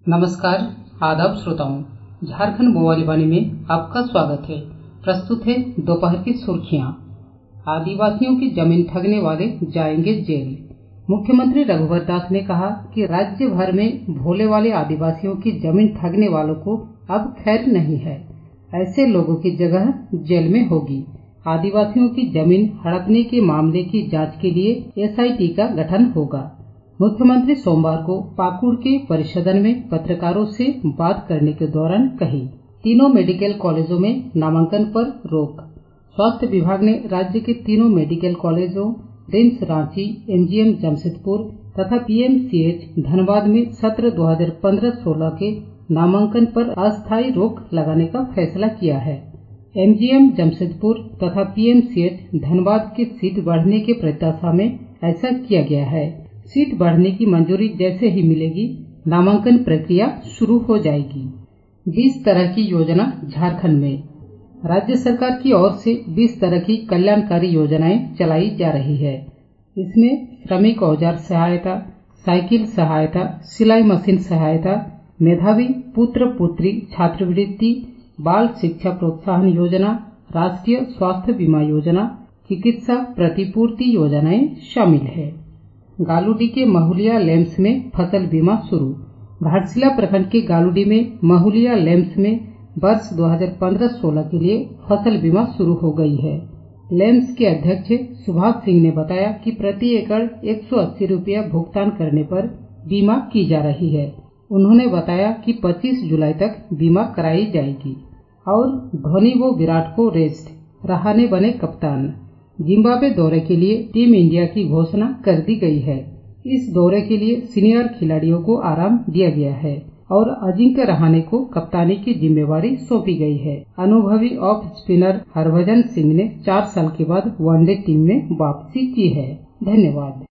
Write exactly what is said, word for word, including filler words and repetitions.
नमस्कार, आदाब श्रोताओं, झारखंड मोबाइल वाणी में आपका स्वागत है। प्रस्तुत है दोपहर की सुर्खियां। आदिवासियों की जमीन ठगने वाले जाएंगे जेल। मुख्यमंत्री रघुवर दास ने कहा कि राज्य भर में भोले वाले आदिवासियों की जमीन ठगने वालों को अब खैर नहीं है। ऐसे लोगों की जगह जेल में होगी। आदिवासियों की जमीन हड़पने के मामले की जांच के लिए एस आई टी का गठन होगा। मुख्यमंत्री सोमवार को पाकुड़ के परिसदन में पत्रकारों से बात करने के दौरान कही। तीनों मेडिकल कॉलेजों में नामांकन पर रोक। स्वास्थ्य विभाग ने राज्य के तीनों मेडिकल कॉलेजों RIMS Ranchi, M G M Jamshedpur तथा P M C H Dhanbad में सत्र दो हजार पंद्रह सोलह के नामांकन पर अस्थायी रोक लगाने का फैसला किया है। एम जी एम जमशेदपुर तथा P M C H Dhanbad की सीट बढ़ने के प्रत्याशा में ऐसा किया गया है। सीट बढ़ने की मंजूरी जैसे ही मिलेगी, नामांकन प्रक्रिया शुरू हो जाएगी। बीस तरह की योजना झारखंड में। राज्य सरकार की ओर से बीस तरह की कल्याणकारी योजनाएं चलाई जा रही है। इसमें श्रमिक औजार सहायता, साइकिल सहायता, सिलाई मशीन सहायता, मेधावी पुत्र पुत्री छात्रवृत्ति, बाल शिक्षा प्रोत्साहन योजना, राष्ट्रीय स्वास्थ्य बीमा योजना, चिकित्सा प्रतिपूर्ति योजनाएं शामिल है। गालूडी के महुलिया लैम्प्स में फसल बीमा शुरू। घाटशिला प्रखंड के गालूडी में महुलिया लैम्प्स में वर्ष दो हजार पंद्रह सोलह के लिए फसल बीमा शुरू हो गई है। लैम्प्स के अध्यक्ष सुभाष सिंह ने बताया कि प्रति एकड़ एक सौ अस्सी रुपया भुगतान करने पर बीमा की जा रही है। उन्होंने बताया कि पच्चीस जुलाई तक बीमा कराई जाएगी। और धोनी व विराट को रेस्ट, रहाणे बने कप्तान। जिम्बाब्वे दौरे के लिए टीम इंडिया की घोषणा कर दी गई है। इस दौरे के लिए सीनियर खिलाड़ियों को आराम दिया गया है और अजिंक्य रहाणे को कप्तानी की जिम्मेवारी सौंपी गई है। अनुभवी ऑफ स्पिनर हरभजन सिंह ने चार साल के बाद वनडे टीम में वापसी की है। धन्यवाद।